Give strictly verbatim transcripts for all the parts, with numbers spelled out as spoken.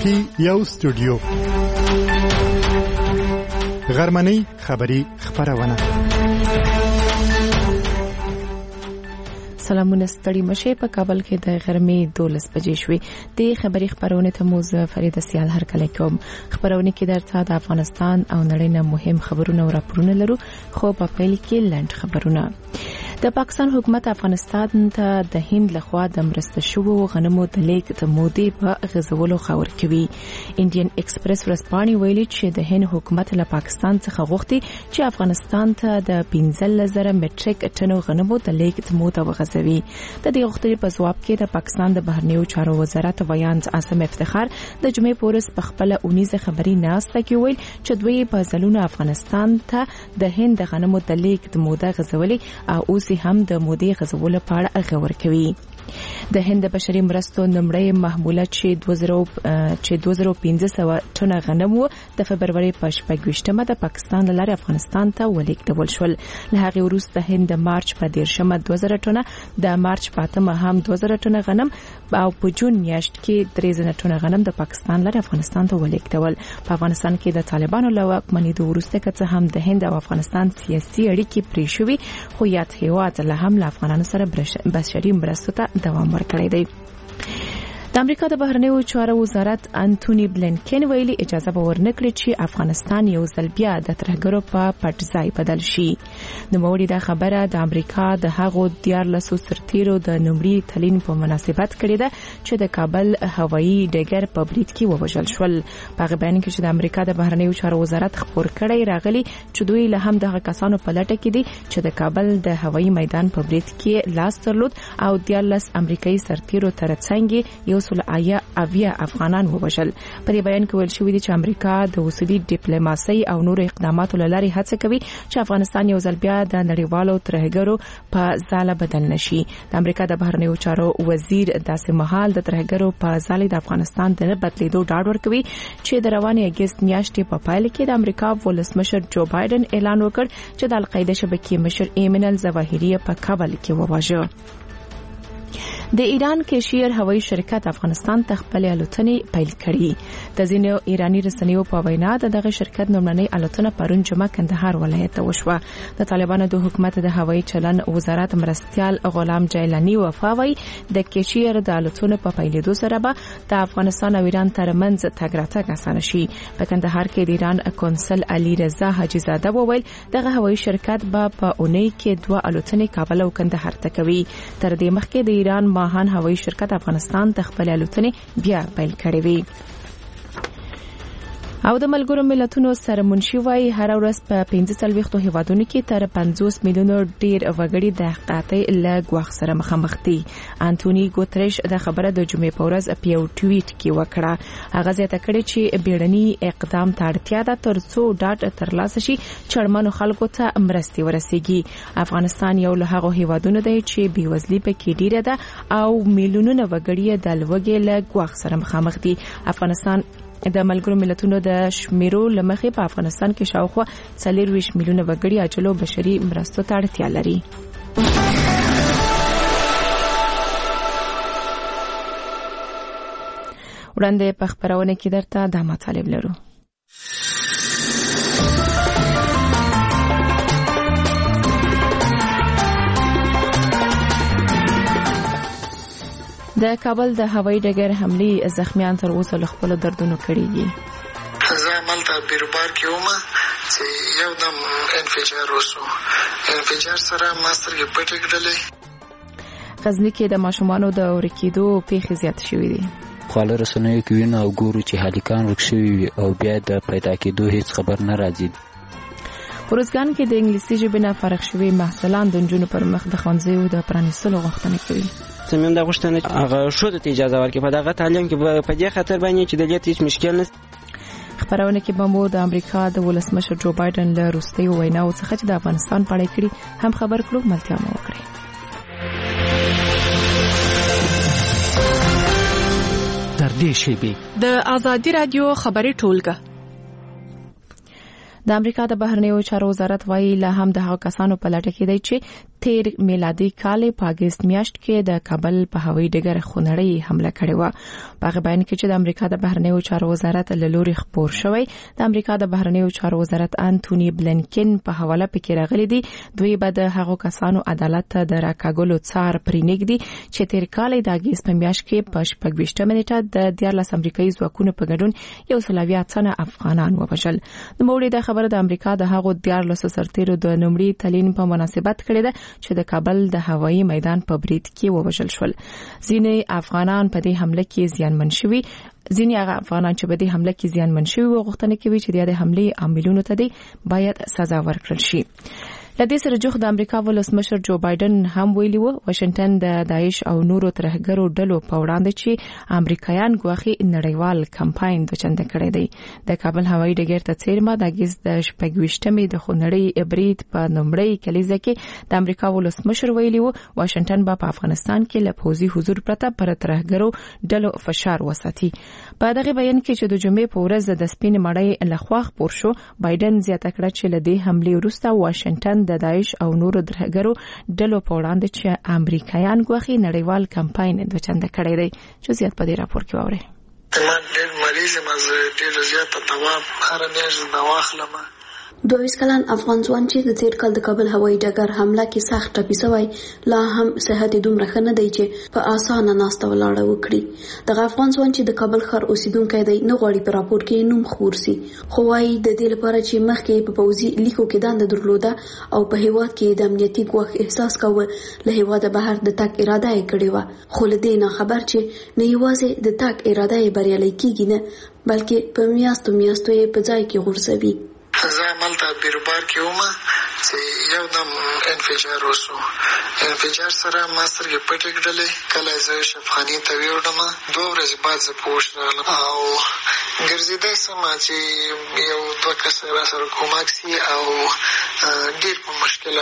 کې یو سټوډیو غرمنۍ خبری خبرونه. سلامونه ستړي مشه. په کابل کې د غرمې دولس بجې شوې. د خبري خبرونه ته مو زه فرید سیال هر کله کوم. خبرونه کې درته د افغانستان او نړۍ نه مهم خبرونه او راپورونه لرو، خو په پیل کې لنډ خبرونه. د پاکستان حکومت افغانستان ته د هند لخوا د مرسته شوو غنمو د لیک د مودې په غزولو خبر کوي. انډین ایکسپریس ورسپانې ویلي چې د هند حکومت له پاکستان څخه غوښتي چې افغانستان ته د پنځلس زره مټریک ټنو غنمو د لیک د موده وغځوي. د دې غوښتنې په جواب کې د پاکستان د بهرنیو چارو وزارت ویاند عاصم افتخار د جمعې پورس په خپل اونیزه خبري ناسته کې ویل چې دوی په ځلونو افغانستان ته د هند د غنمو د لیک د موده غځولي او هم د مودې غزولو په اړه خبر کوي. د هند بشري مرستو نمړی محموله چې دوه زره پنځه سوه ټنه غنم وو د فبرवरी په شپږویشتمه د پاکستان لاره افغانستان ته ولیږدول شول. له هغه وروسته هند د مارچ په دیرشمه دوه زره ټنه، د مارچ په اتمه هم دوه زره ټنه غنم او په جون میاشت کې درې زره ټنه غنم د پاکستان لاره افغانستان ته ولیږدول. په افغانستان کې د طالبانو له واکمنۍ وروسته که څه هم د هند او افغانستان سیاسي اړیکې پرې شوې، خو یاد هیواد له هم له افغانانو سره بشري مرستو ته دوام ورکړی دی. د امریکا د بهرنیو چارو وزارت انټونی بلینکن ویلي اجازه به ورنکړي چې افغانستان یو ځل بیا د ترهګرو په پټ ځای بدل شي. نو موړي دا خبره د امریکا د هغو دیارلسو سرتیرو د نومړي تلین په مناسبت کړې ده چې د کابل هوایي ډګر په برید کې ووژل شول. په بیان کې چې د امریکا د بهرنیو چارو وزارت خبر کړی راغلی چې دوی له هم دغه کسانو په لټه کې دي چې د کابل د هوایي میدان په برید کې لاس درلود او دیارلس امریکایي سرتیرو ترڅنګ یو سل آیا اویا افغانان ووژل. په دې بیان کې ویل شوی دی چې امریکا د وسیلې ډیپلوماسي او نور اقداماتو لاري هڅه کوي چې افغانستان یو ځل بیا د نړیوالو ترهګرو په ځاله بدل نشي. د امریکا د بهرنیو چارو وزیر داسې مهال د ترهګرو په ځاله د افغانستان د بدلیدو ډاډ ورکوي چې د روانې اگست میاشتې په پایل کې د امریکا ولسمشر جو بایدن اعلان وکړ چې د القاعده شبکې مشر ایمن الظواهری په کابل کې وواژه. د ایران کیشیر هوایي شرکت افغانستان ته خپل الوتنې پیل کړې. د ځینو ایرانی رسنیو په وینا دغه شرکت نومنۍ الوتنه پرون جمعه کندهار ولایت ته وشوه. د طالبانو د حکومت د هوایي چلن وزارت مرستيال غلام جیلانی وفاوی د کیشیر د الوتنې په پیلېدو سره به د افغانستان او ایران ترمنځ تګ راتګ اسانه شي. په کندهار کې د ایران کونسل علي رضا حاجی زاده وویل دغه هوایي شرکت به په اونۍ کې دوه الوتنې کابل او کندهار ته کوي. تر دې مخکې د ایران ماهان هوایي شرکت افغانستان ته خپل الوتنې بیا پیل کړې وي. او د ملګرو ملتونو سره منشي وايي هر ورځ په پنځه څلوېښتو هیوادونو کې تر پنځوس میلیونو ډیر وګړي د حقیقتي له ګواښ سره مخامخ دي. انټونی ګوتریش د خبره د جمعې په ورځ په یو ټویټ کې وکړه. هغه زیاته کړې چې بیړني اقدام ته اړتیا ده ترڅو ډاټا ترلاسه شي چړمنو خلکو ته مرستي ورسیږي. افغانستان یو له هغو هیوادونو دی چې بیوزلي پکې ډیره ده او میلیونونه وګړي د لوږې له ګواښ سره مخامخ دي. افغانستان د ملګرو ملتونو د شمیرو لمخې په افغانستان کې شاوخوا څلور ویشت میلیونه وګړي اجلو بشري مرستو ته اړتیا لري. وړاندې په خبرونه کې درته دا مطالب لرو. د کابل د هوایي ډګر حملې زخمیان تر اوسه له خپل دردونو کړيږي. زه مالته بیربار کې وم چې یو دم انفجار وشو. انفجار سره ماستر کې پټې کړلې. غزنی کې د ماشومانو د ورکیدو پیښې زیات شوې دي. خواله رسنیو کې وینو او ګورو چې هالیکان ورکشوي او بیا د پیدا کېدو هیڅ خبر نه راځي. ورزګان کې د انګلیسي ژبې نه فارغ شوي محصلان د نجونو پر مخ د ښوونځیو د پرانیستلو غوښتنه کوي. زمون د غوښتنه هغه شو د اجازه ورکړي په دغه تعلیم کې په دې خاطر باندې چې د دې هیڅ مشکل نه. خبرونه کې به مو د امریکا د ولسمشر جو بایدن له روسي ویناو څخه چې د افغانستان په اړه کړي هم خبر کړو ملتیا مو وکړي. تر دې شی به د ازادي رادیو خبري ټولګه د امریکا د بهرنیو چارو وزارت وايي لا هم د هغو کسانو په لټه کې دی چې تیر میلادي کال په اگست میاشت کې د کابل په هوایي ډګر خونړۍ حمله کړې و. په بیان کې چې د امریکا د بهرنیو چارو وزارت له لوري خبر شوی د امریکا د بهرنیو چارو وزارت انټونی بلنکن په حواله پکې راغلي دي دوی به د هغو کسانو عدالت ته د راکاګلو څار پرېنګدي چې تیر کال د اگست په میاشت کې په شپږ ویشتمه نیټه د دیارلس امریکایي ځواکونو په ګډون یو سل اویا تنه افغانان ووژل. د موړي د خبره د امریکا د هغو دیارلس سرتیرو د نومړي تلین په مناسبت کړې ده چې د کابل د هوایي میدان په برید کې ووژل شول. ځینې افغانان په دې حمله کې زیانمن شوي ځینې هغه افغانان چې په دې حمله کې زیانمن شوي وو غوښتنه کوي چې د حملې عاملونو ته دې باید سزا ورکړل شي. لدې سره جوخ د امریکا ولسمشر جو بایدن هم ویلي وو واشنگټن د داعش او نورو ترهګرو ډلو په وړاندې چې امریکایان ګواخي نړیوال کمپاین د چنده کړی دی. د کابل هوایي ډګر ته څیرمه د اگست د شپږ ویشتمې د خونړۍ برید په نومړی کلیزه کې د امریکا ولسمشر ویلي وو واشنگټن به په افغانستان کې له پوځي حضور پرته پر ترهګرو ډلو فشار وساتي. په دغه بیان کې چې د جمعې په ورځ د سپین مړی لخوا خبر شو بایدن زیاته کړه چې له دې حملې وروسته واشنگټن د داعش او نورو ترهګرو ډلو په وړاندې چې امریکایان ګواخي نړیوال کمپاین د چنده کړی دی. چې زیات په دې راپور کې واوري. تمام ډېر مریض مزه ډېر زیات تواب هر میاشت د واخلم. دوه کلن افغان ځوان چې د تیر کال د کابل هوایي ډګر حمله کې سخت ټپي شوی لا هم صحت دومره ښه نه دی چې په اسانه ناسته ولاړه وکړي. دغه افغان ځوان چې د کابل ښار اوسیدونکی دی نه غواړي په راپور کې نوم خپور سي خو وايي د دې لپاره چې مخکې په پوځي لیکو کې دنده درلوده او په هیواد کې د امنیتي ګواښ احساس کاوه له هیواده بهر د تګ اراده یې کړې وه خو له دې نه خبر چې نه یوازې د تګ اراده یې بریالۍ کیږي نه بلکې په میاشتو میاشتو یې په ځای کې غورځوي. زه ملته بیروبار کې وم چې یو دم انفجار وشو. انفجار سره ما سترګې پټې کړلې. کله زه شفاخانې ته ویوړم دوه ورځې بعد زه په هوښ رالم او ګرځېدی سم چې یو دوه کسه را سره کومک سي او ډېر په مشکله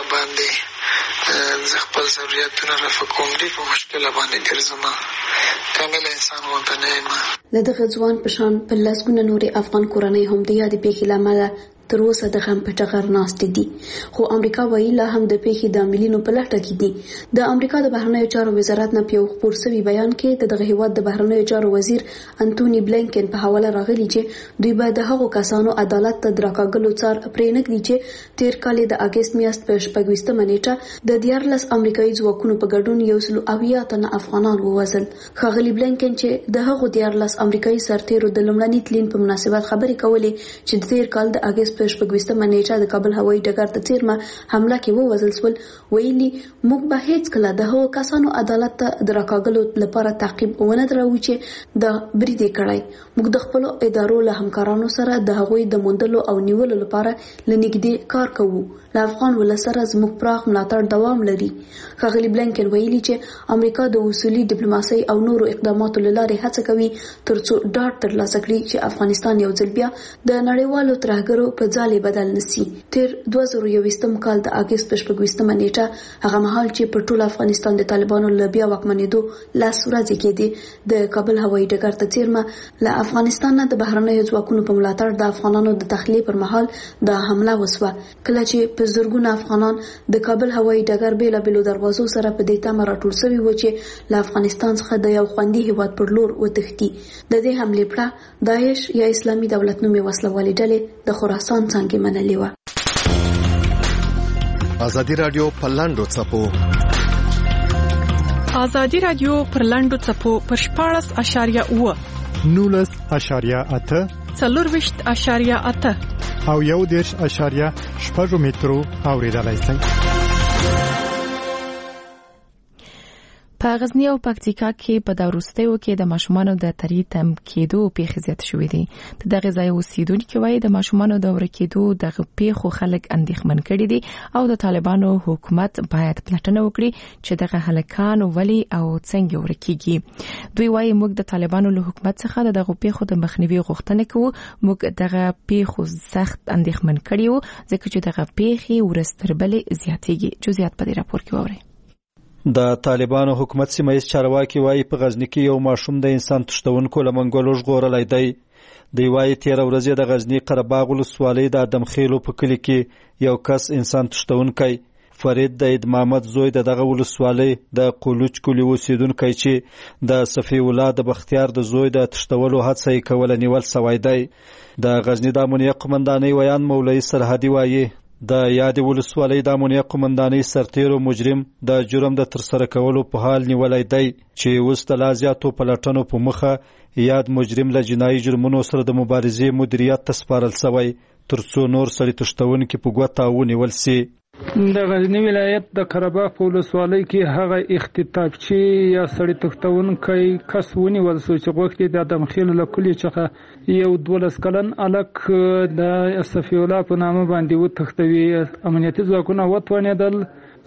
باندې زه خپل ضرورتونه رفع کوم. ډېر په مشکله باندې ګرځم. کامل انسان ورته نه یم. د دغه ځوان په شان په لسګونه نورې افغان کورنۍ هم د یادې پیښې له امله تر اوسه د غم په ټغر ناستې دي خو امریکا وايي لا هم د پیښې د عاملینو په لټه کې دي. د امریکا د بهرنیو چارو وزارت نه په خبر شوی بیان کې دغه هیواد د بهرنیو چارو وزیر انټونی بلنکن په حواله راغلی چې دوی به د هغو کسانو عدالت ته دراکاګلو څار پرېنګدي چې تیر کال د اگست میاشت په شپږ ویشتمه نیټه د دیارلس امریکایي ځواکونو په ګډون یو سل اویا تنه افغانان ووژل. ښاغلي بلنکن چې د هغو دیارلس امریکایي سرتیرو د لومړني تلین په مناسبت خبرې کولې چې د تیر کال د اگست په شپږ ویشتمه نیټه د کابل هوایي ډګر ته څیرمه حمله کې ووژل شول ویلي موږ به هیڅ کله د هغو کسانو عدالت ته د راکاګلو لپاره تعقیب ونه دروو چې د برید کړی. موږ د خپلو ادارو له همکارانو سره د هغوی د موندلو او نیولو لپاره له نږدې کار کوو. له افغان ولس سره زموږ پراخ ملاتړ دوام لري. ښاغلي بلنکن ویلي چې امریکا د اصولي ډیپلوماسۍ او نورو اقداماتو له لارې هڅه کوي ترڅو ډاډ ترلاسه کړي چې افغانستان یو ځل بیا د نړیوالو ترهګرو په ځالې بدل نسی. تیر دوه زره یوویشتم کال د اگست په شپږ ویشتمه نیټه هغه مهال چې په ټول افغانستان د طالبانو له بیا واکمنېدو لاس ورځې کېدې د کابل هوایي ډګر ته څیرمه له افغانستان نه د بهرنیو ځواکونو په ملاتړ د افغانانو د تخلیې پر مهال د حمله وسوه کله چې په زرګونه افغانان د کابل هوایي ډګر بیلابېلو دروازو سره په دې تمه راټول شوي و چې له افغانستان څخه د یو خوندي هیواد پر لور وتښتي. د دې حملې پړه داعش یا اسلامي دولت نومې وسلوالې ډلې د خراسان څنګه منلې و. ازادي رادیو په لاندو څپو ازادي رادیو پر لاندو څپو پر شپاړس اشاریه اوه نولس اشاریه اته څلورویشت اشاریه اته او یو دېرش اشاریه شپږ مترو اوریدلای شئ. په غزنی او پکتیکا کې په داروستیو کې د ماشومانو د تری تم کېدو پیښې زیات شوې دي. د دغه ځای اوسیدونکو وايي د ماشومانو د ورکېدو دغه پیښو خلک اندېښمن کړي دي او د طالبانو حکومت باید پلټنه وکړي چې دغه هلکان ولي او څنګه ورکېږي. دوی وايي موږ د طالبانو له حکومت څخه دغه پیښو د مخنیوي غوښتنه کوو. موږ دغه پیښو سخت اندېښمن کړي وو ځکه چې دغه پیښې ورستربلې زیاتېږي. چې زیات په دې راپور کې واوري. د طالبانو حکومت سیمه ییز چارواکي وايي په غزنی کې یو ماشوم د انسان تښتونکو له منګولو ژغورلی دی. د وای تیر ورځې د غزنی قرهباغ ولسوالۍ د ادمخیلو په کلی کې یو کس انسان تښتونکی فرید د عید محمد زوی د دغه ولسوالۍ د قولوچ کلی اوسیدونکی چې د صفی الله د بختیار د زوی د تښتولو هڅه یې کوله نیول سوی دی. د غزنی د امنیه قومندانۍ ویان مولوي سرحدي وایي د یاد ولسوالۍ د امنیه قومندانۍ سرتیرو مجرم د جرم د ترسره کولو په حال نیولای دی چې اوس د لا زیاتو پلټنو په مخه یاد مجرم له جنایي جرمونو سره د مبارزې مدیریت ته سپارل سوی ترڅو نور سړي تښتونکي په ګوته ونیول سي. د غزنی ولایت د قرهباغ په ولسوالۍ کې هغه اختطافچی یا سړي تښتونکی کس ونیول شو چې غوښتي د ادمخیل له کلي څخه یو دولس کلن الک د صفی الله په نامه باندې وتښتوي. امنیتي ځواکونه وتوانېدل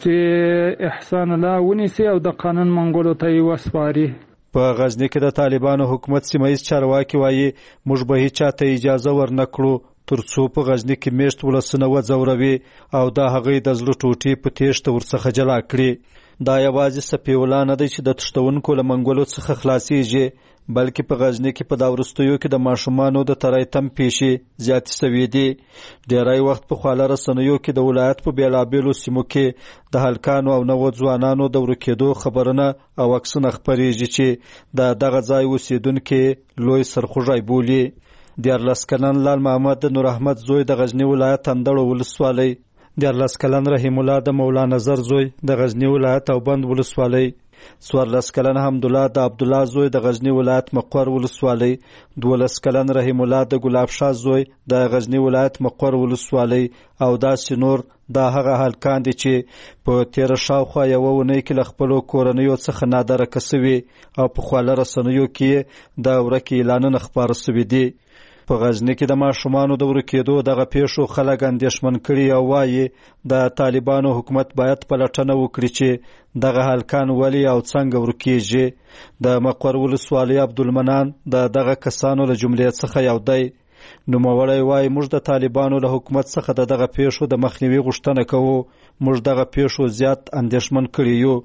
چې احسان الله ونیسي او د قانون منګولو ته یې وسپاري. په غزنی کې د طالبانو حکومت سیمه ییز چارواکي وایي موږ به هیڅ ته اجازه ورنکړو ترڅو په غزنی کې میشت ولسونه وځوروي او دا هغه د زړه ټوټې په تیښته ورڅخه جلا کړي. دا یوازې صفی الله نه دی چې د تښتونکو له منګولو څخه خلاصیږي بلکې په غزنی کې په دا وروستیو کې د ماشومانو د ترایتم پیښې زیاتې سوي دي. ډیری وخت په خواله رسنیو کې د ولایت په بیلابیلو سیمو کې د هلکانو او نوو ځوانانو د ورکېدو خبرونه او عکسونه خپریږي چې د دغه ځای اوسیدونکي لوی سرخوږی بولي. دیارلس کلن لال محمد نور احمد زوی د غزنی ولایت اندړو ولسوالۍ، دیارلس کلن رحیم الله د مولانا نظر زوی د غزنی ولایت اوبند ولسوالۍ، څوارلس کلن حمدالله د عبدالله زوی د غزنی ولایت مقر ولسوالۍ، دولس کلن رحیم الله د ګلاب شاه زوی د غزنی ولایت مقر ولسوالۍ او داسې نور. دا هغه هلکان دي چې په تیر شاوخوا یوه اونۍ کې له خپلو کورنیو څخه نادرکه سوي او په خواله رسنیو کې د ورکې اعلانونه خپاره سوي دي. په غزنی کې د ماشومانو د ورکېدو دغه پیښو خلک اندېښمن کړي او وایي د طالبانو حکومت باید پلټنه وکړي چې دغه هلکان ولې او څنګه ورکېږي. د مقر ولسوالۍ عبدالمنان د دغه کسانو له جملې څخه یو دی. نوموړی وایي موږ د طالبانو له حکومت څخه د دغه پیښو د مخنیوي غوښتنه کوو. موږ دغه پیښو زیات اندېښمن کړي یو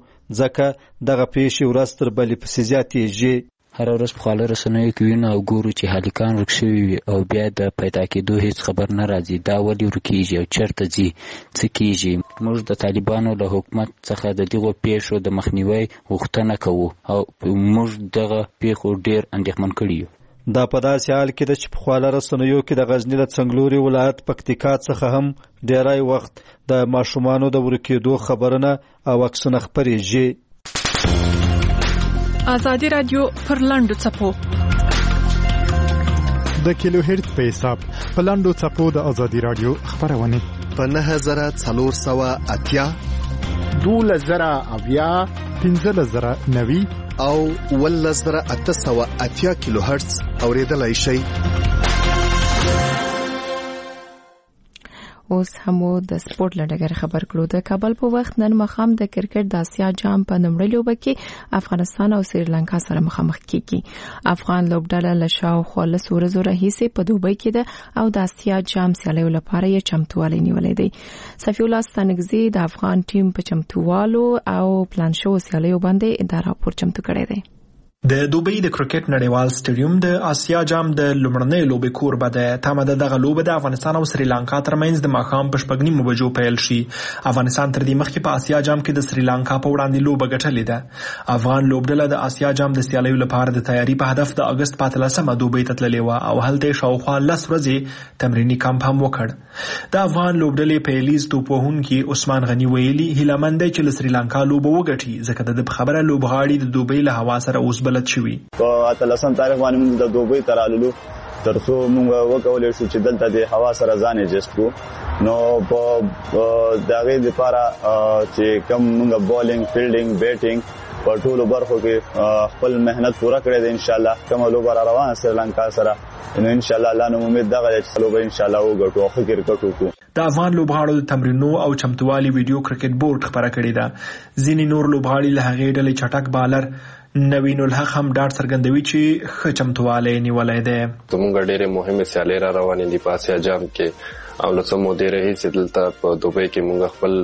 ځکه دغه پیښې ورځ تر بلې پسې زیاتېږي. هر ورځ په خواله رسنیو کې وینو او ګورو چې هلکان ورک شوي وي او بیا د پیدا کېدو هیڅ خبر نه راځي. دا ولې ورکېږي او چېرته ځي، څه کېږي؟ موږ د طالبانو له حکومت څخه د دغو پیښو د مخنیوي غوښتنه کوو او موږ دغه پیښو ډېر اندېښمن کړي یو. دا په داسې حال کې ده چې په خواله رسنیو کې د غزني له څنګلوري ولایت پکتیکا څخه هم ډېری وخت د ماشومانو د ورکېدو خبرونه او عکسونه خپرېږي. آزادی رادیو پر لاندو څپو د کیلو هرت په حساب په لاندو څپو د آزادی رادیو خبرونه په نه زره څلور سوه اتیا دولس زره اویا پنځلس زره نوي او ولس زره اته سوه اتیا کیلو هرتز اوریدلای شئ. اوس همو د سپورت لړګر خبر کړو. د کابل په وخت نن مخام د کرکټ د اسیا جام په نومړي لوبه کې افغانستان او سریلانکا سره مخامخ کیږي. افغان لوبډله له شاوخوا له ورځو راهیسې په دوبۍ کې ده او د اسیا جام سیالیو لپاره یې چمتووالی نیولې دی. صفی الله ستانکزی د افغان ټیم په چمتووالو او پلان شو سیالیو باندې دا راپور چمتو کړی دی. د دوبۍ د کرکټ نړیوال سټیډیوم د آسیا جام د لومړنۍ لوبې کوربه ده. تمه ده دغه لوبه د افغانستان او سریلانکا ترمنځ د ماښام په شپږ نیمو بجو پیل شي. افغانستان تر دې مخکې په آسیا جام کې د سریلانکا په وړاندې لوبه ګټلې ده. افغان لوبډله د آسیا جام د سیالیو لپاره د تیاري په هدف د اګست په اتلسمه دوبۍ ته تللې وه او هلته شاوخوا لس ورځې تمریني کمپ هم وکړ. د افغان لوبډلې پیلیز توپوهونکي عثمان غني ویلي هیلهمند دی چې له سریلانکا لوبه وګټي ځکه د خبره لوبغاړي د دوبۍ له هوا سره اوس بلد شوي. په اتلسم تاریخ باندې موږ د دوبۍ ته راللو ترڅو موږ وکولی شو چې دلته د هوا سره ځان ایډجسټ کړو. نو په د هغې لپاره چې کوم موږ بالینګ فیلډینګ بیټینګ په ټولو برخو کې خپل محنت پوره کړی دی. انشاءالله کومه لوبه را روانه سریلانکا سره نو انشاءالله الله نو امید دغه چې لوبه انشاءالله وګټو او ښه کرکټ وکړو. د افغان لوبغاړو د تمرینو او چمتووالي ویډیو کرکټ بورډ خبره کړې ده. ځینې نور لوبغاړي له هغې ډلې چټک بالر نوین الحق هم ډاډ څرګندوي چې ښه چمتووالی نیولی دی. زموږ ډېرې مهمې سیالۍ را روانې دي په اسیا جام کې او له څه مودې راهیسې دلته په دوبۍ کې موږ خپل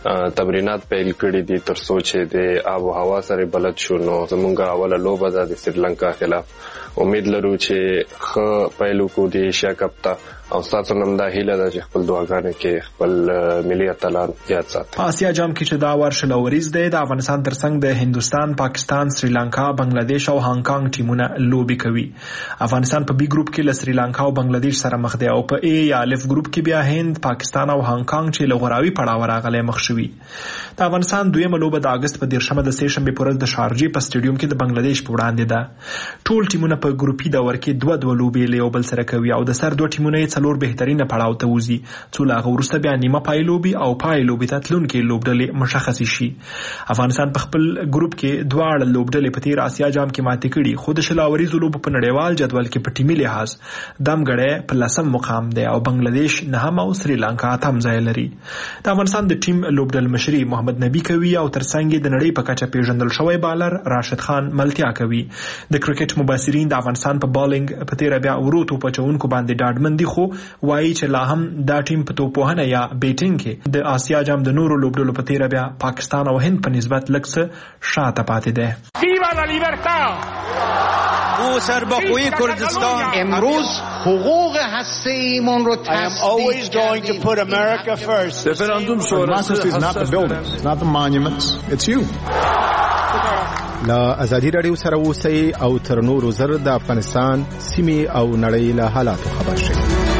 تمرینات پیل کړي دي تر څو چې د آب او هوا سره بلد شو. نو زمونږ اوله لوبه ده د سریلانکا خلاف. امید لرو چې ښه پیل وکړو د ایشیا کپ ته او تاسو نن دا هیله ده چې خپل دعاګانې کې خپل ملي اتلان یاد ساتي. آسیا جام کې چې دا ورشه لوریز دی د افغانستان ترڅنګ د هندستان، پاکستان، سریلانکا، بنگلاديش او هانګ کانګ ټیمونه لوبي کوي. افغانستان په بي ګروپ کې له سریلانکا او بنگلاديش سره مخ دی او په ای یا الف ګروپ کې بیا هند، پاکستان او هانګ کانګ چې لغوراوي پړاو راغلي مخ شوي. د افغانستان دویمه لوبه د اگست په دیرشمه د سه شنبه پر ورځ د شارجې په سټیډیوم کې د بنگلاديش په وړاندې ده. ټول ټیمونه په ګروپي دور کې دوه دوه لوبې له بل سره کوي او د سر دوه ټیمونه یې څلور بهترینه پړاو ته وځي څو لا غوړسته بیا نیمه پای لوبي او پای لوبي ته تلونکي لوبډلې مشخص شي. افغانستان په خپل ګروپ کې دواړه لوبډلې په تیر آسیا جام کې ماتې کړي خو د شلاوري لوب په نړیوال جدول کې په ټیمي لحاظ دمګړې په لسم مقام دی او بنگلاديش نهم او سریلانکا تم ځای لري. د افغانستان د ټیم لوبډل مشري محمد نبی کوي او ترڅنګ د نړۍ په کچه پیژندل شوی بالر راشد خان ملتیا کوي. د کرکټ مبصرین د افغانستان په بالینګ په تیر بیا وروتو پچونکو باندې ډاډمندي خو وایي چې لا هم دا ټیم په توپوهنه یا بیټینګ کې د آسیا جام د نورو لوبډلو په تیر بیا پاکستان او هند په نسبت لږ څه شاته پاتې ده. ویوا لا لیبرتا او سرباخوی کردستان امروز حقوق هسته‌ایمون رو تصدیق کردیم. رفراندوم شورای is not the buildings, not the monuments, it's you. لا ازادي رادیو سره اوسئ او تر نورو زر د افغانستان سیمې او نړۍ له حالاتو خبر شئ.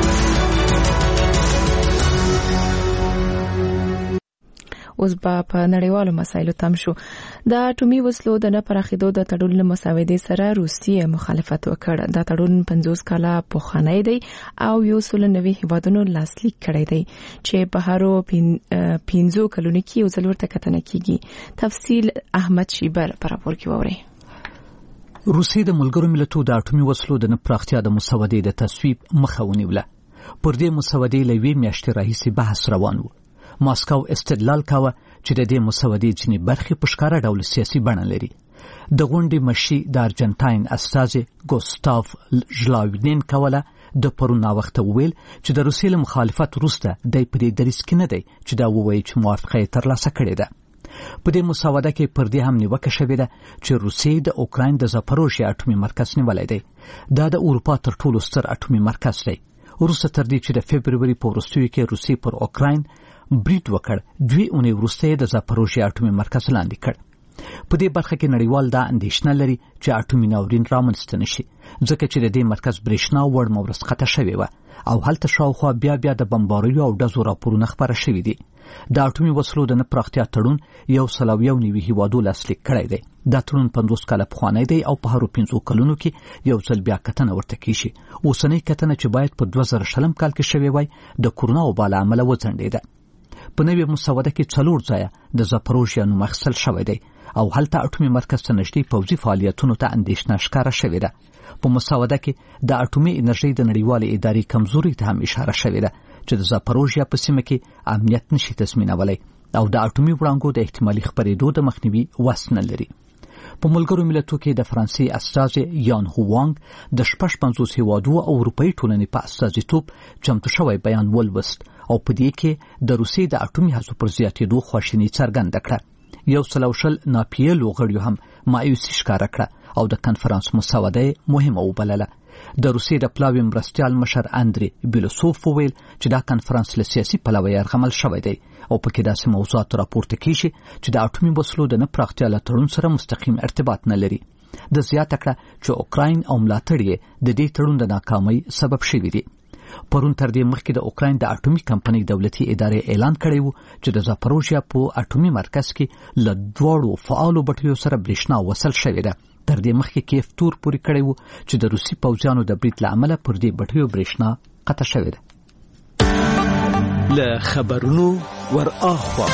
اوس به په نړیوالو مسایلو تم شو. د اټومي وسلو د نه پراخېدو د تړون له مسودې سره روسیه مخالفت وکړ. دا تړون پنځوس کاله پخوانی دی او یو سل نوي هیوادونو لاسلیک کړی دی چې په هرو پنځو کلونو کې یو ځل ورته کتنه کیږي. تفصیل احمد شیبر پر راپور کې ووري. روسیه د ملګرو ملتونو د اټومي وسلو د نه پراختیا د مسودې د تصویب مخه ونیوله. پر دې مسودې له یوې میاشتې راهیسې بحث روان و. ماسکو استدلال کاوه چې د دې مسودې ځینې برخې په ښکاره ډول سیاسي بڼه لري. د غونډې مشري د ارجنټاین استازي ګوستاف ژلاوینین کوله د پرون ناوخته وویل چې د روسیې له مخالفت وروسته دی په دې دریځ کې نه دی چې دا ووایي چې موافقه یې ترلاسه کړې ده. په دې مسوده کې پر دې هم نیوکه شوې ده چې روسیې د اوکراین د زاپاروژیا اټومي مرکز نیولی دی. دا د اروپا تر ټولو ستر اټومي مرکز دی. وروسته تر دې چې د فبروري په وروستیو کې روسیې پر اوکراین برید وکړ، دوی اونۍ وروسته د زاپاروژیا اټومي مرکز لاندې کړ. په دې برخه کې نړیوال دا اندېښنه لري چې اټومي ناورین رامنځته نشي ځکه چې د دې مرکز برېښنا وړ مورس قطع شوې وه او هلته شاوخوا بیا بیا د بمباریو او ډزو راپورونه خپاره شوي دي. د اټومي وسلو د نه پراختیا تړون یو سل او یو نوي هیوادو لاسلیک کړی دی. دا تړون پنځوس کاله پخوانی دی او په هرو پنځو کلونو کې یو ځل بیا کتنه ورته کیږي. اوسنۍ کتنه چې باید په دوه زره شلم کال کې شوې وای د کورونا وبا له امله وځنډېده. په نوې مسوده کې څلور ځایه د زاپاروژیا نوم اخیستل شوی دی او هلته اټومي مرکز ته نږدې پوځي فعالیتونو ته اندېښنه ښکاره شوې ده. په مسوده کې د اټومي انرژۍ د نړیوالې ادارې کمزوري ته هم اشاره شوې ده چې د زاپاروژیا په سیمه کې امنیت نشي تضمینولی او د اټومي وړانګو د احتمالي خپرېدو د مخنیوي وس نه لري. په ملګرو ملتونو کې د فرانسې استازي یان هووانګ د شپږ پنځوس هیوادو او اروپایي ټولنې په استازیتوب چمتو شوی بیان ولوست او په دې کې د روسیې د اټومي هڅو پر زیاتېدو خواشیني څرګنده کړه. یو سل او شل ناپیلو غړیو هم مایوسي ښکاره کړه او د کنفرانس مسوده مهمه وبلله. د روسیې د پلاوي مرستیال مشر اندری بیلوسوف وویل چې دا کنفرانس له سیاسي پلوه یرغمل شوی دی او پکې داسې موضوعات راپورته کیږي چې د اټومي وسلو د نه پراختیا له تړون سره مستقیم ارتباط نه لري. د زیاته کړه چې اوکراین او ملاتړ یې د دې تړون د ناکامۍ سبب شوي دي. پرون تر دې مخکې د اوکراین د اټومي کمپنۍ دولتي ادارې اعلان کړی و چې د زاپاروژیا په اټومي مرکز کې له دواړو فعالو بټیو سره برېښنا وصل شوې ده. تر دې مخکې کیف تور پورې کړی و چې د روسي پوځیانو د برید له امله پر دې بټیو برېښنا قطع شوې ده. له خبرونو ور اخوا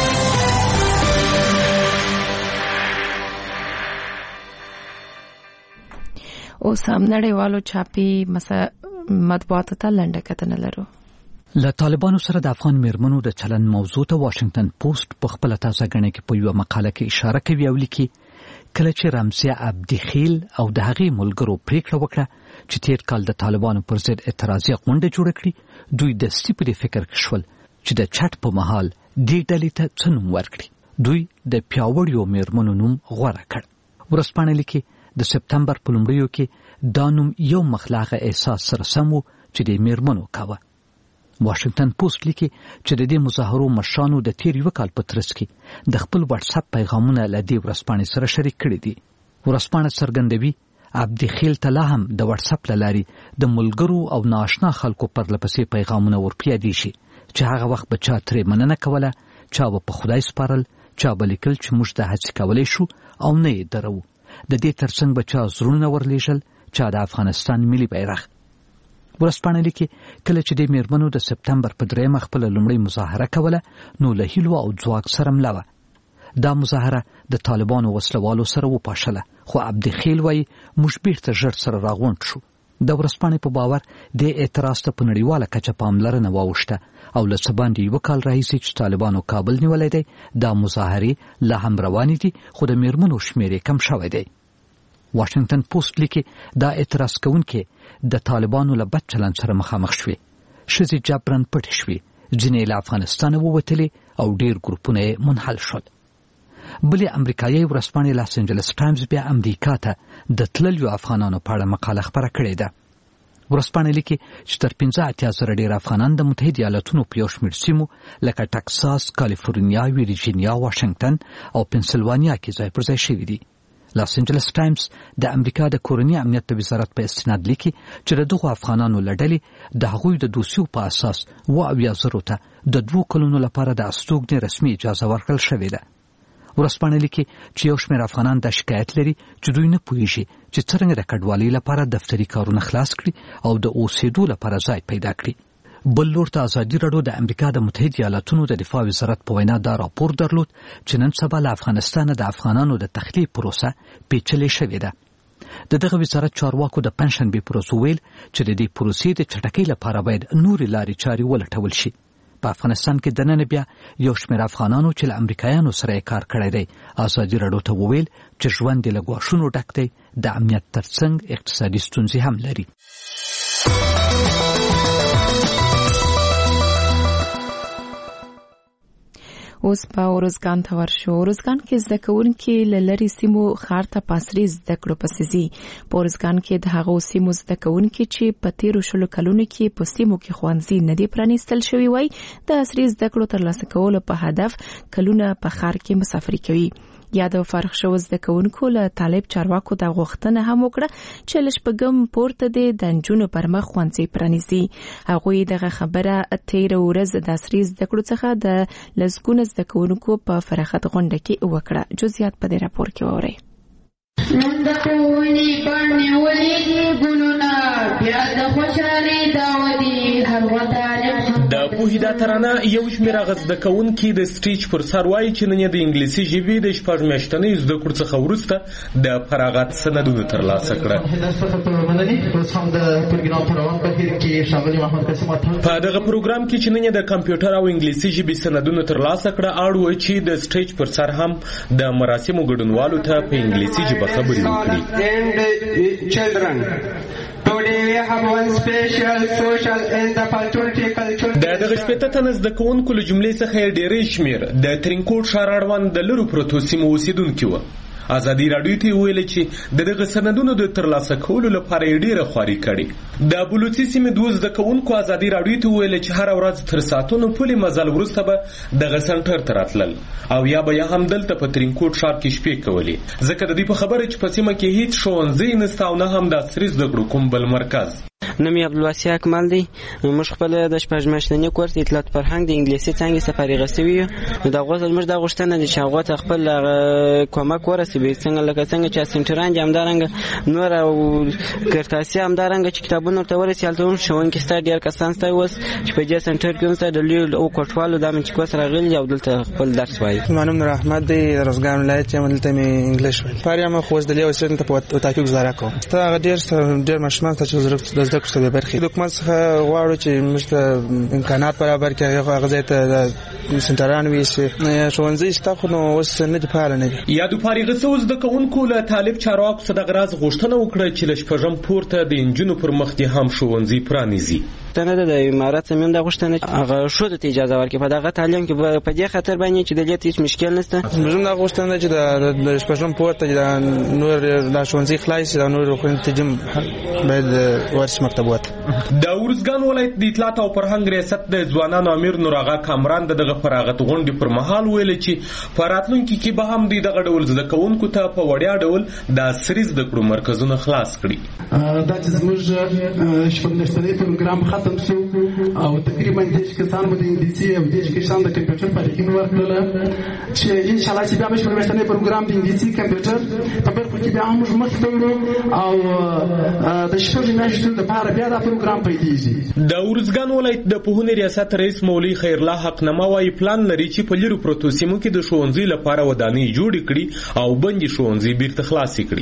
اوس هم نړیوالو چاپي مطبوعاتو ته لنډه کتنه لرو. له طالبانو سره د افغان میرمنو د چلن موضوع ته واشنگټن پوسټ په خپل تازه غنې کې په یو مقاله کې اشاره کوي او لیکي کله چې رمزیه عبدخیل او د هغې ملګرو پریکړه وکړه چې تیر کال د طالبانو پر ضد اعتراضي غونډه جوړه کړي، دوی دستي په دې فکر کې شول چې د چټ په مهال دې ډلې ته څه نوم ورکړي. دوی د پیاوړیو میرمنو نوم غوره کړ. ورځپاڼه لیکي د سپتمبر په لومړیو کې دا نوم یو مخلاغه احساس سره سم و چې د میرمنو کاوه. واشنگټن پوسټ لیکي چې د دې مظاهرو مشرانو د تیر یو کال په ترڅ کې د خپل واتس اپ پیغامونه له دې ورځپاڼې سره شریک کړي دي. ورځپاڼه څرګندوي عبدخیل ته هم د واتس اپ لاري د ملګرو او ناشنا خلکو پر لپسې پیغامونه ورپیادي شي چې هغه وخت به چا ترې مننه کوله، چا به په خدای سپارل، چا به لیکل چې موږ د هڅې کولی شو او نه یې درو. د دې ترڅنګ به چا زړونه ورلیږل، چا د افغانستان ملي بیرغ. ورځپاڼه لیکي کله چې د میرمنو د سپتمبر په درېیمه خپله لومړۍ مظاهره کوله نو له هیلو او ځواک سره مله وه. دا مظاهره د طالبانو وسلوالو سره وپاشله، خو عبدخیل وایي موږ بیرته ژر سره راغونډ شو. د ورځپاڼې په باور د اعتراض ته په نړیواله کچه پاملرنه واوښته او له څه باندې یوه کال راهیسې چې طالبانو کابل نیولی دی دا مظاهرې لا هم روانې دي، خو د میرمنو شمېر یې کم شوی دی. واشنگټن پوسټ لیکي دا اعتراض کوونکې د طالبانو له بد چلند سره مخامخ شوې. ښځې جبرن پټې شوې، ځینې له افغانستانه ووتلې او ډېر ګروپونه یې منحل شول. بلې امریکایي ورځپاڼې لاس انجلس ټایمز بیا امریکا ته د تللیو افغانانو په اړه مقاله خپره کړې ده. ورځپاڼه لیکي چې تر پنځه اتیا زره ډېر افغانان د متحده ایالاتونو په یو شمېر سیمو لکه ټکساس، کالیفورنیا، ویرجینیا، واشنګټن او پنسلوانیا کې ځای پر ځای شوي دي. لاس انجلس ټایمز د امریکا د کورني امنیت د وزارت په استناد لیکي چې د دغو افغانانو له ډلې د هغوی د دوسیو په اساس اوه اویا زرو ته د دوو کلونو لپاره د استوګنې رسمي اجازه ورکړل شوې ده. ورځپاڼه لیکي چې یو شمېر افغانان دا شکایت لري چې دوی نه پوهیږي چې څرنګه د کډوالۍ لپاره دفتري کارونه خلاص کړي او د اوسېدو لپاره ځای پیدا کړي. بل لور ته ازادي راډیو د امریکا د متحده ایالاتونو د دفاع وزارت په وینا دا راپور درلود چې نن سبا له افغانستانه د افغانانو د تخلیه پروسه پیچلې شوې ده. د دغه وزارت چارواکو د پنجشنبې په ورځ وویل چې د دې پروسې د چټکۍ لپاره باید نورې لارې چارې ولټول شي. په افغانستان کې دننه بیا یو شمېر افغانانو چې له امریکایانو سره یې کار کړی دی ازادي راډیو ته وویل چې ژوند یې له ګواښونو ډک دی، د امنیت ترڅنګ اقتصادي ستونزې هم لري. اوس په اورزګان ته ورشو. اورزګان کې زده کوونکي له لرې سیمو ښار ته په عصري زده کړو پسې ځي. په اورزګان کې د هغو سیمو زده کوونکي چې په تیرو شلو کلونو کې په سیمو کې ښوونځي نه دي پرانیستل شوي وای د عصري زده کړو ترلاسه کولو په هدف کلونه په ښار کې مسافري کوي. یا د فارغ شوو زده کوونکو له طالب چارواکو د غوښتنه هم وکړه چې له شپږم پورته د نجونو پر مخ ښوونځي پرانیزي. هغوی دغه خبره تیره ورځ د عصري زده کړو څخه د لسګونه زده کوونکو په فراغت غونډه کې وکړه. جزئیات په دې راپور کې واورئ. منډکونی پړنی ولی ګلونا بیا د خوشالي داودي هر وطالب د پوهې دا ترانه یو شمېر غزده کوونکي د سټیج پر سر وایي چې نن یې د انګلیسي ژبې د شپږ میاشتنۍ زده کړو څخه وروسته د فراغت سندونه ترلاسه کړه. په دغه پروګرام کې چې نن یې د کمپیوټر او انګلیسي ژبې سندونه ترلاسه کړه اړ و چې د سټیج پر سر هم د مراسمو ګډونوالو ته په انګلیسي ژبه خبرې وکړي. د دغه شپېته تنه زده کوونکو له جملې څخه یې ډېری شمېر د ترینکوټ ښار اړوند د لرو پرتو سیمو اوسېدونکي وو. ازادي راډیو ته ویل چې د دغه سندونو د ترلاسه کولو لپاره یې ډېره خواري کړې. د بلوڅي سیمې دوه زده کوونکو ازادي راډیو ته ویل چې هره ورځ تر ساعتونو پورې مزل وروسته به دغه سنټر ته راتلل او یا به یا هم دلته په ترینکوټ ښار کې شپې کولې، ځکه د دوی په خبره چې په سیمه کې هیڅ ښوونځی نشته او نه هم د عصري زده کړو کوم بل مرکز. نوم یې عبدالواسع اکمل دی. موږ خپل د شپږ میاشتني کورس اطلاعات فرهنګ د انګلیسي څانګې څخه فارغ شوي یو. نو دا غوښتل موږ دا غوښتنه ده چې هغو ته خپل کومک ورسوي، څنګه لکه څنګه چې سنټران دي همدارنګه نور او کرتاسي همدارنګه چې کتابونه ورته ورسي هلته هم ښوونکي سته ډېر کسان سته اوس چې په دې سنټر کې هم سته د لویو او کوټوالو دا من چې کوس راغلي او دلته خپل درس وایي. زما نوم نور احمد دی، د روزګان ولایت یم، دلته مې انګلیش وایي. پاره یم خو د لیو سره ته په تاکید گزاره کوم. ته هغه ډېر ډېر مشمن ته چې د زده کړو به برخې حکومت څخه غواړو چې موږ ته امکانات برابر کړي، هغه ځای ته سنټران وي چې ښوونځي شته خو نو اوس نه دي فعال نه دي. یا د فارغ شوو زده کوونکو له طالب چارواکو څخه دغه راز غوښتنه وکړه چې له شپږم پورته د نجونو پر مخ دې هم ښوونځي پرانیزي. غوښتنه ده د امارات هم دا غوښتنه هغه شو ته اجازه ورکړي په دغه تعلیم کې په دې خاطر باندې چې د دې هیڅ مشکل نشته. زموږ دا غوښتنه چې د شپږم پورته د نور د ښوونځي خلاص د نور روغتون تجم باید ورس مکتبات. د ورزګان ولایت د اطلاعات او فرهنګ ریاست د ځوانانو امیر نوراغا کامران دغه فراغت غونډې پر مهال ویل چې په راتلونکي کې به هم دغه ډول زده کوونکو ته په وړیا ډول د عصري زده کړو مرکزونه خلاص کړي. دا چې زموږ شپږلسنی پروګرام ختم شو او تقریبا دېرش کسان به د انګلیسي او دېرش کسان د کمپیوټر فارغین ورکړل چې ان شاء الله چې بیا به شپږلسنی پروګرام د انګلیسي کمپیوټر په برخو کې بیا هم موږ مخ ته وړو او د شپږو میاشتو لپاره بیا دا پروګرام پیلېږي. د ورزګان ولایت د پوهنې ریاست رئیس مولوي خیرالله حقنامه وايي پلان لري چې په لیرو پروتو سیمو کې د ښوونځي لپاره ودانۍ جوړې کړي او بندي ښوونځي بیرته خلاصې کړي.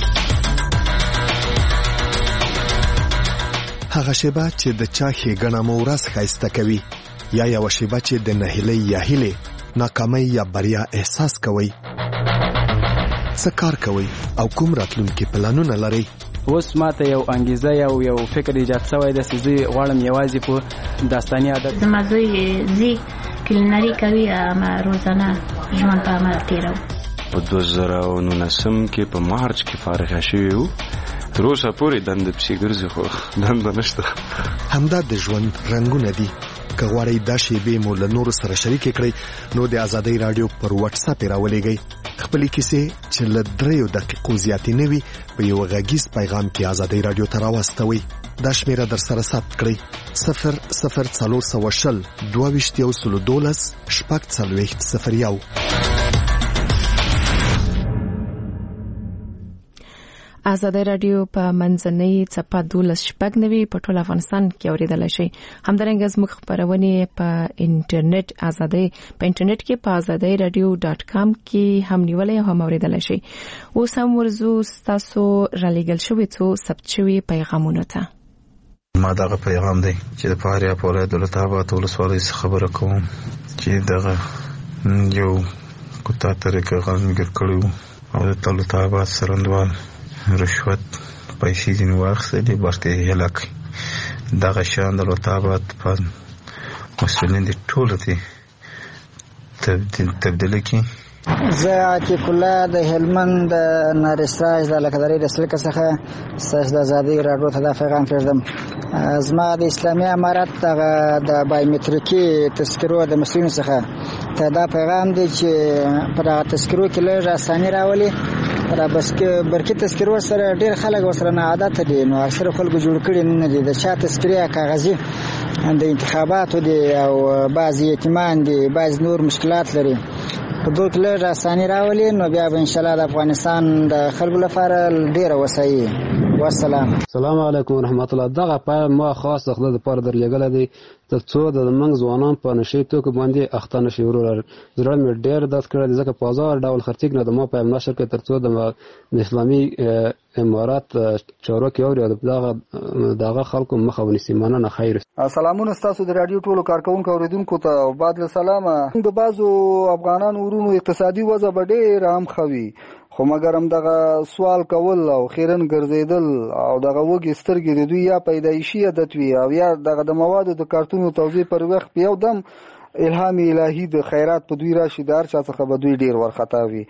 هغه شیبه چې د چا ښېګڼه مو ورځ ښایسته کوي یا یوه شیبه چې د نهیلۍ یا هیلې ناکامۍ یا بریا احساس کوئ، څه کار کوئ او کوم راتلونکي پلانونه لرئ؟ اوس ماته یو انګیزه یو یو فکر ایجاد شوی دی چې زه غواړم یوازې په داستاني ادب زما زوی زی کلینري کوي اما روزانه ژوند په عمل تېروي. په دوه زره او نولسم کې په مارچ کې فارغ شوی وو. تر اوسه پورې دنده پسې ګرځي خو دنده نشته. همدا د ژوند رنګونه دي. که غواړئ دا شیبې مو له نورو سره شریکې کړئ نو د ازادۍ راډیو پر واتس اپ یې راولېږئ. خپلې کیسې چې له دریو دقیقو زیاتې نه وي په یو غږیز پیغام کې ازادۍ راډیو ته راواستوئ. دا شمیره در سره ثبت کړئ: صفر صفر څلور سوه شل دوه ویشت یو سلو دولس شپږ څلوېښت صفر یو. ازادۍ راډیو په منځنۍ څپه دولس شپږ نوي په ټول افغانستان کې اوریدلای شي. همدارنګه زموږ خبرونه په انټرنیټ ازادۍ په انټرنیټ کې په ازادۍ راډیو ډاټ کام کې هم نیولای او هم اوریدلای شي. اوس هم ورزو تاسو را لېږل شوی څو ثبت شوی پیغامونه ته. ما دغه پیغام دی چې د فاریاب ولایت دولت آباد ولسوالۍ څخه خبره کوم چې دغه یو کوتا طریقه غنګر کړو او د دولت آباد سرندوال رشوت پیسې ځینې واخیستلې برته یې هیله کړي. دغه شیان د دولت آباد په مسؤلین دي ټولو ته تبدیله کړي. زه عتیق الله د هلمند د نارسراج د لکدرې د سلکه څخه ستاسو د ازادۍ راډیو ته دا پیغام پرېږدم. زما د اسلامي امارت د بایومټریکي تذکرو د مسؤلینو څخه ته دا پیغام دی چې په دغه تذکرو کې لږ اساني راولي. را بس کې برکې تذکرو سره ډېر خلک ورسره نه عادت دي نو اکثر خلکو جوړ کړي نه دي. د چا تذکرې کاغذي د انتخاباتو دي او بعضې یتیمان دي بعض نور مشکلات لري. په دوی کې لږ اساني راولي نو بیا به انشاءالله د افغانستان د خلکو لپاره ډېره وسایي. والسلام. السلام علیکم ورحمت الله. دغه پیغام ما خاص د خپل لپاره درلېږلی دی ترڅو د موږ ځوانان په نشي توکو باندې اخته نشي. ورور زړه مې ډېر درد کړی دی ځکه په ازار ډول خرڅېږي نه د ما پیغام نشر کړي ترڅو د اسلامي امارات چارواکي اوري دغه دغه خلکو مخه ونیسي. مننه. خیر. سلامونه ستاسو د رادیو ټولو کارکونکو اوریدونکو ته او بعد له سلامه. د بعضو افغانانو ورونو اقتصادي وضع به ډېره هم ښه وي خو مګر هم دغه سوال کول او خیرن ګرځېدل او دغه وږې سترګې د دوی یا پیدایشي عادت وي او یا دغه د موادو د کارتونو توزیع پر وخت په یو دم الهام الهي د خیرات په دوی راشي د هر چا څخه به دوی ډېر ورخطا وي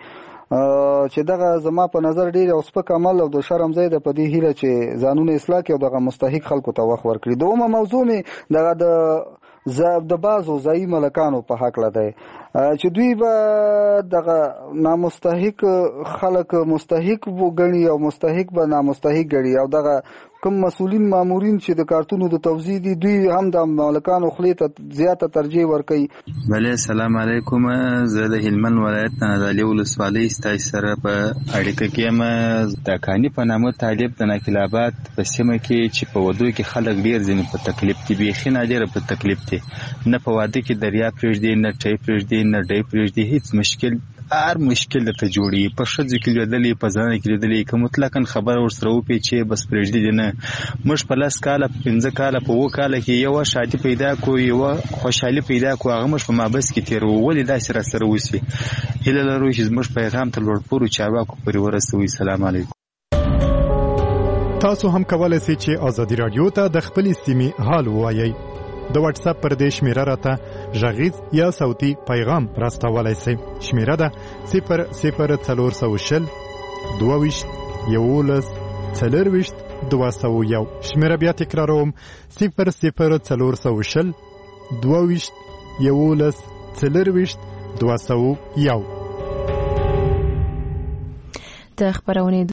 چې دغه زما په نظر ډېر یو سپک عمل او د شرم ځای ده په دې هیله چې ځانونه اصلاح کړي او دغه مستحق خلکو ته وخت ورکړي. دومره موضوع مې دغه د د بعضو ځایي ملکانو په هکله دی چې دوی به دغه نامستحق خلک مستحق وګڼي او مستحق به نامستحق ګڼي او دغه کوم مسؤلین مامورین چې د کارتونو د توزیع دي دوی هم د مالکانو خولې ته زیاته ترجیح ورکوي. بله السلام علیکم. زه د هلمند ولایت نادعلي ولسوالۍ ستاسو سره په اړیکه کې یم. د کاني په نامه طالب د ناقل آباد په سیمه کې چې په ودو کې خلک ډېر ځینې په تکلیف دي بیخي نادره په تکلیف دي نه په واده کې دریا پرېږدي نه ټی پرېږدي نه ډی پرېږدي هیڅ مشکل هر مشکل درته جوړي په ښځو کې لیدلې په ځانه کې لیدلې که مطلقا خبره ورسره وپېچې بس پرېږدي دي نه. موږ په لس کاله په پنځه کاله په اووه کاله کې یوه شادي پیدا کړو یوه خوشحالي پیدا کړو هغه موږ په مابس کې تېروو. ولې داسې راسره وسوي؟ هیله لرو چې زموږ پیغام ته لوړ پورو چارواکو پورې ورسوي. سلام علیکم. تاسو هم کولای شئ چې ازادي رادیو ته د خپل سیمې حال ووایئ. د واتس اپ پر دې شمیره راته غږیز یا صوتي پیغام راستولای شئ. شمیره ده صفر صفر څلور سوه شل دوه ویشت یولس څلور ویشت دوه سوه یو. شمیره بیا تکراروم صفر صفر څلور سوه شل دوه ویشت یولس څلور ویشت دوه سوه یو. د خبرونې